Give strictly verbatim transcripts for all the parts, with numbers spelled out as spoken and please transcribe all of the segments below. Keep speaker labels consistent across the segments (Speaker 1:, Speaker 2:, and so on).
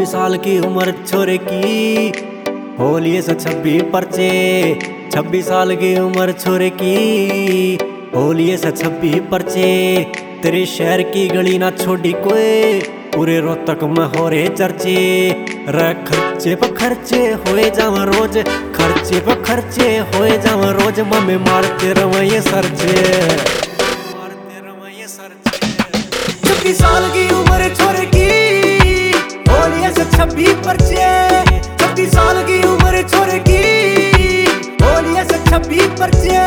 Speaker 1: छब्बीस साल की उम्र छोरे की होली से छब्बीस पर्चे। छब्बीस साल की उम्र छोरे की होली से छब्बीस पर्चे। तेरे शहर की गली ना छोड़ी कोई, पूरे रोहतक में हो रे चर्चे। रे खर्चे पर खर्चे होए जावा रोज, खर्चे पर खर्चे होए जावा रोज। मम्मी मारते रवैये सरचे, मारते रवैये सरचे। छब्बीस साल की उम्र छोरे की होली से छब्बीस पर्चे। छब्बीस साल की उम्र छोरे की होली से छब्बीस पर्चे।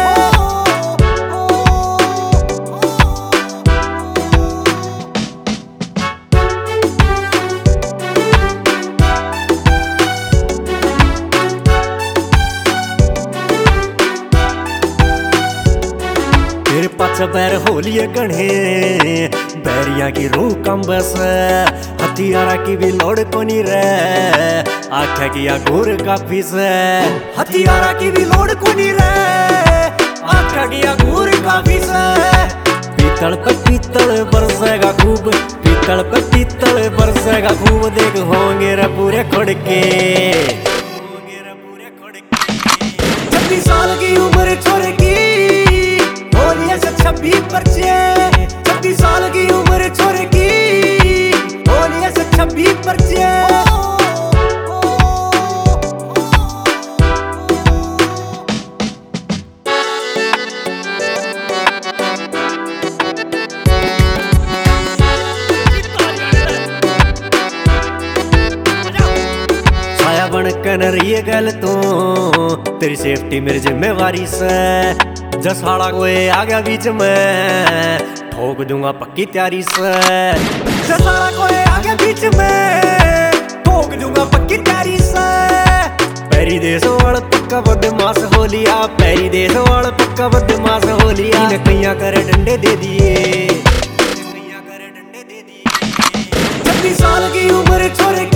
Speaker 1: तेरे पाछ बैर होलिये गणे, बैरिया की रूह कम बस। हथियारा की भी लोड़ कोनी रे, आख्या की आगूर काफी से। हथियारा की भी लोड़ कोनी रे, आख्या की आगूर काफी से। पीतल पे पीतल बरसेगा खूब, पीतल पे पीतल बरसेगा खूब। देख होंगे रे पूरे खड़के, होंगे रे पूरे खड़के। छब्बीस साल की उम्र छोरे की होली से छब्बीस पर्चे। छब्बीस साल की उम्र छोरे की होली से छब्बीस पर्चे। छाया बन कर रही गल तू, तेरी सेफ्टी मेरी जिम्मेवारी से। जसाड़ा कोई आ गया बीच में, ठोक दूंगा पक्की तैयारी से। जसाड़ा कोई आ गया बीच में, ठोक दूंगा पक्की तैयारी से। पैरी देश वाला पक्का बदमाश हो लिया, पैरी देश वाला पक्का बदमाश हो लिया। इन्हें कैया करे डंडे दे दिए, कैया करे डंडे दे दिए। छब्बीस साल की उम्र छोरे